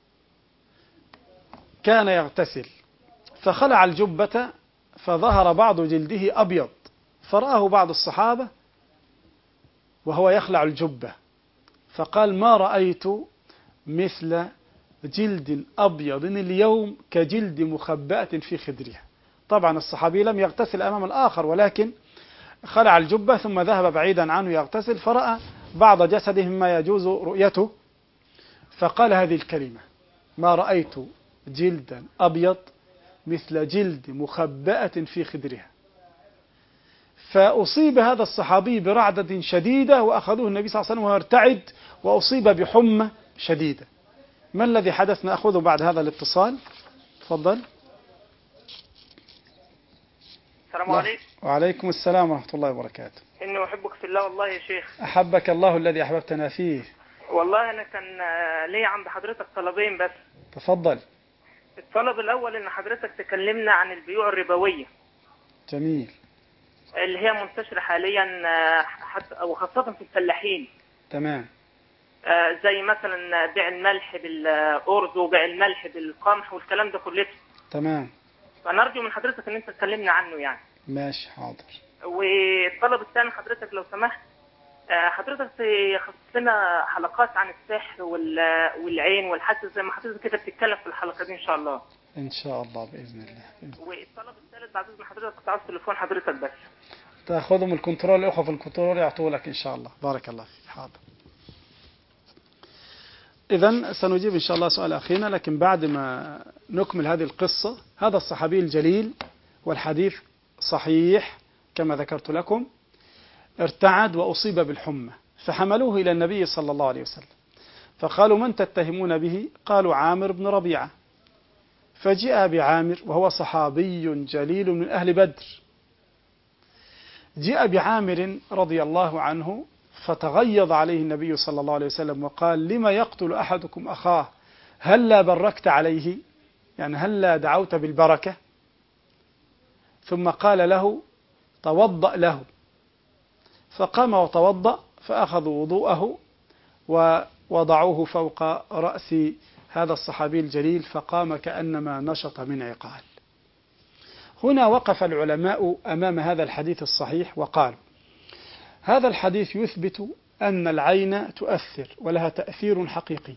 كان يغتسل فخلع الجبة فظهر بعض جلده أبيض، فرآه بعض الصحابة وهو يخلع الجبة فقال ما رأيت مثل جلد أبيض اليوم كجلد مخبأة في خدرها. طبعا الصحابي لم يغتسل أمام الآخر، ولكن خلع الجبة ثم ذهب بعيدا عنه يغتسل فرأى بعض جسده مما يجوز رؤيته، فقال هذه الكلمة: ما رأيت جلدا أبيض مثل جلد مخبأة في خدرها. فأصيب هذا الصحابي برعدة شديدة وأخذوه النبي صلى الله عليه وسلم وهو يرتعد وأصيب بحمى شديدة. ما الذي حدث؟ نأخذه بعد هذا الاتصال. تفضل. السلام عليكم. وعليكم السلام ورحمة الله وبركاته. إني أحبك في الله والله يا شيخ. أحبك الله الذي أحببتنا فيه. والله أنا كان لي عند حضرتك طلبين بس. تفضل. الطلب الأول إن حضرتك تكلمنا عن البيوع الربوية. جميل. اللي هي منتشرة حاليا حتى وخاصة في الفلاحين. تمام. آه زي مثلا بيع الملح بالأرز وبيع الملح بالقمح والكلام ده كله. تمام. فنرجو من حضرتك إن أنت تكلمنا عنه يعني. ماشي حاضر. والطلب الثاني حضرتك لو سمحت حضرتك تخصص لنا حلقات عن السحر والعين والحسد زي ما حضرتك كده بتتكلم في الحلقه دي ان شاء الله. ان شاء الله باذن الله. والطلب الثالث بعد اذن حضرتك كنت عاوز تليفون حضرتك بس. تاخذهم من الكنترول، الاخوه في الكنترول يعطوا لك ان شاء الله. بارك الله فيك. حاضر. اذا سنجيب ان شاء الله سؤال اخينا، لكن بعد ما نكمل هذه القصه. هذا الصحابي الجليل والحديث صحيح كما ذكرت لكم، ارتعد وأصيب بالحمى فحملوه إلى النبي صلى الله عليه وسلم فقالوا من تتهمون به؟ قالوا عامر بن ربيعة. فجاء بعامر وهو صحابي جليل من أهل بدر. جاء بعامر رضي الله عنه فتغيظ عليه النبي صلى الله عليه وسلم وقال لما يقتل أحدكم أخاه؟ هلا بركت عليه؟ يعني هلا دعوت بالبركة؟ ثم قال له توضأ له، فقام وتوضأ فأخذوا وضوءه ووضعوه فوق رأس هذا الصحابي الجليل فقام كأنما نشط من عقال. هنا وقف العلماء أمام هذا الحديث الصحيح وقالوا هذا الحديث يثبت أن العين تؤثر ولها تأثير حقيقي،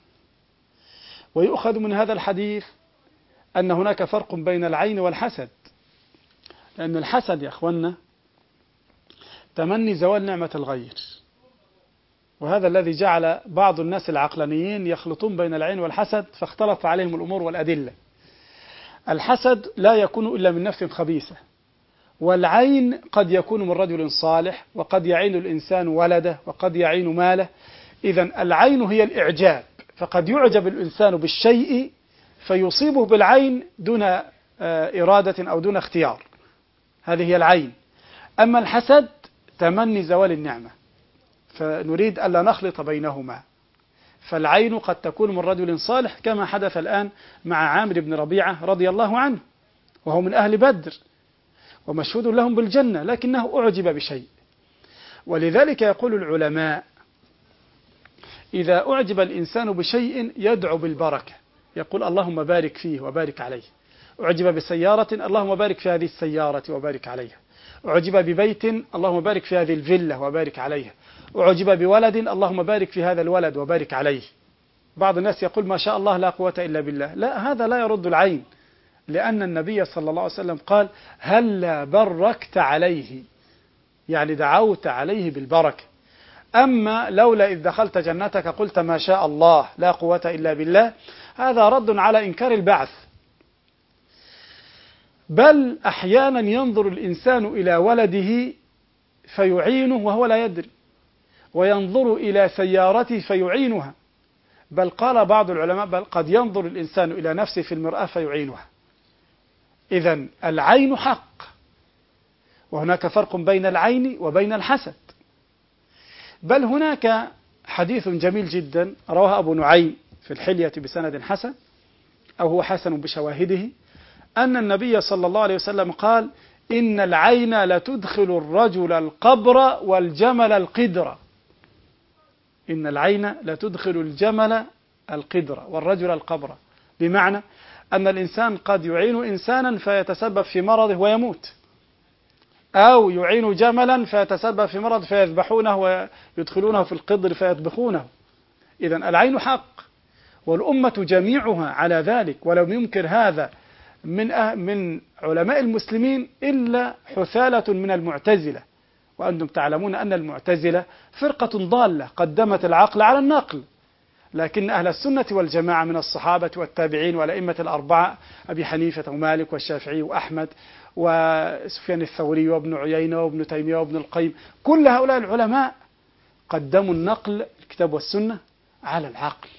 ويؤخذ من هذا الحديث أن هناك فرق بين العين والحسد، لأن الحسد يا أخوانا تمني زوال نعمة الغير، وهذا الذي جعل بعض الناس العقلانيين يخلطون بين العين والحسد فاختلط عليهم الأمور والأدلة. الحسد لا يكون إلا من نفس خبيثة، والعين قد يكون من رجل صالح، وقد يعين الإنسان ولده، وقد يعين ماله. إذن العين هي الإعجاب، فقد يعجب الإنسان بالشيء فيصيبه بالعين دون إرادة أو دون اختيار، هذه هي العين. أما الحسد تمني زوال النعمة، فنريد ألا نخلط بينهما. فالعين قد تكون من رجل صالح كما حدث الآن مع عامر بن ربيعة رضي الله عنه، وهو من أهل بدر ومشهود لهم بالجنة، لكنه أعجب بشيء. ولذلك يقول العلماء إذا أعجب الإنسان بشيء يدعو بالبركة، يقول اللهم بارك فيه وبارك عليه. أعجب بسيارة اللهم بارك في هذه السيارة وبارك عليها. أعجب ببيت اللهم بارك في هذه الفيلة وبارك عليها. أعجب بولد اللهم بارك في هذا الولد وبارك عليه. بعض الناس يقول ما شاء الله لا قوة إلا بالله. لا، هذا لا يرد العين، لأن النبي صلى الله عليه وسلم قال هلا بركت عليه، يعني دعوت عليه بالبركة. أما لولا إذ دخلت جنتك قلت ما شاء الله لا قوة إلا بالله، هذا رد على إنكار البعث. بل أحيانا ينظر الإنسان إلى ولده فيعينه وهو لا يدري، وينظر إلى سيارته فيعينها، بل قال بعض العلماء بل قد ينظر الإنسان إلى نفسه في المرآة فيعينها. إذن العين حق، وهناك فرق بين العين وبين الحسد. بل هناك حديث جميل جدا رواه أبو نعيم في الحلية بسند حسن، أو هو حسن بشواهده، أن النبي صلى الله عليه وسلم قال: إن العين لتدخل الرجل القبر والجمل القدر. إن العين لتدخل الجمل القدر والرجل القبر، بمعنى أن الإنسان قد يعين إنسانا فيتسبب في مرضه ويموت، أو يعين جملا فيتسبب في مرض فيذبحونه ويدخلونه في القدر فيطبخونه. إذن العين حق، والأمة جميعها على ذلك، ولم ينكر هذا من أه من علماء المسلمين إلا حثالة من المعتزلة. وأنتم تعلمون أن المعتزلة فرقة ضالة قدمت العقل على النقل، لكن أهل السنة والجماعة من الصحابة والتابعين والأئمة الأربعة أبي حنيفة ومالك والشافعي وأحمد وسفيان الثوري وابن عيينة وابن تيمية وابن القيم، كل هؤلاء العلماء قدموا النقل الكتاب والسنة على العقل.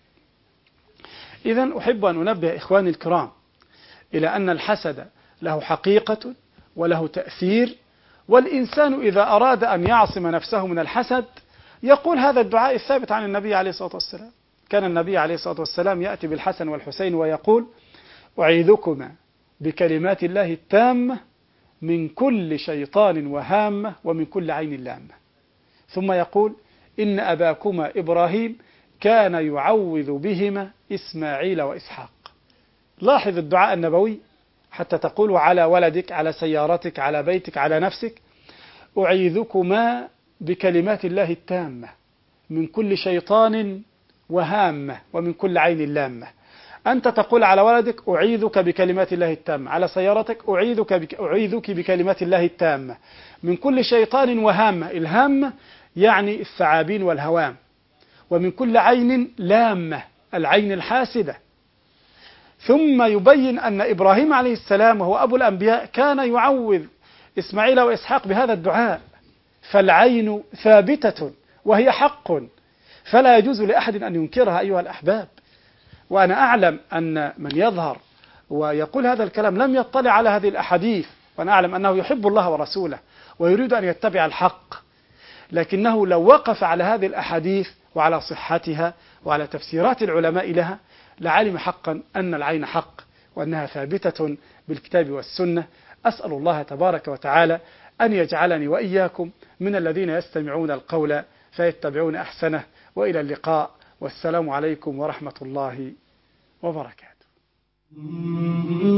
إذن أحب أن أنبه إخواني الكرام إلى أن الحسد له حقيقة وله تأثير، والإنسان إذا أراد أن يعصم نفسه من الحسد يقول هذا الدعاء الثابت عن النبي عليه الصلاة والسلام. كان النبي عليه الصلاة والسلام يأتي بالحسن والحسين ويقول: أعيذكما بكلمات الله التامة من كل شيطان وهامة ومن كل عين لامة. ثم يقول: إن أباكما إبراهيم كان يعوذ بهما إسماعيل وإسحاق. لاحظ الدعاء النبوي حتى تقول على ولدك، على سيارتك، على بيتك، على نفسك: أعيذكما بكلمات الله التامة من كل شيطان وهامة ومن كل عين لامة. أنت تقول على ولدك: أعيذك بكلمات الله التامة، على سيارتك: أعيذك بك أعيذك بكلمات الله التامة من كل شيطان وهامة. الهامة يعني الثعابين والهوام، ومن كل عين لامة العين الحاسدة. ثم يبين أن إبراهيم عليه السلام وهو أبو الأنبياء كان يعوذ إسماعيل وإسحاق بهذا الدعاء، فالعين ثابتة وهي حق، فلا يجوز لأحد أن ينكرها أيها الأحباب. وأنا أعلم أن من يظهر ويقول هذا الكلام لم يطلع على هذه الأحاديث، وأنا أعلم أنه يحب الله ورسوله ويريد أن يتبع الحق، لكنه لو وقف على هذه الأحاديث وعلى صحتها وعلى تفسيرات العلماء لها لعلم حقا أن العين حق وأنها ثابتة بالكتاب والسنة. أسأل الله تبارك وتعالى أن يجعلني وإياكم من الذين يستمعون القول فيتبعون أحسنه. وإلى اللقاء، والسلام عليكم ورحمة الله وبركاته.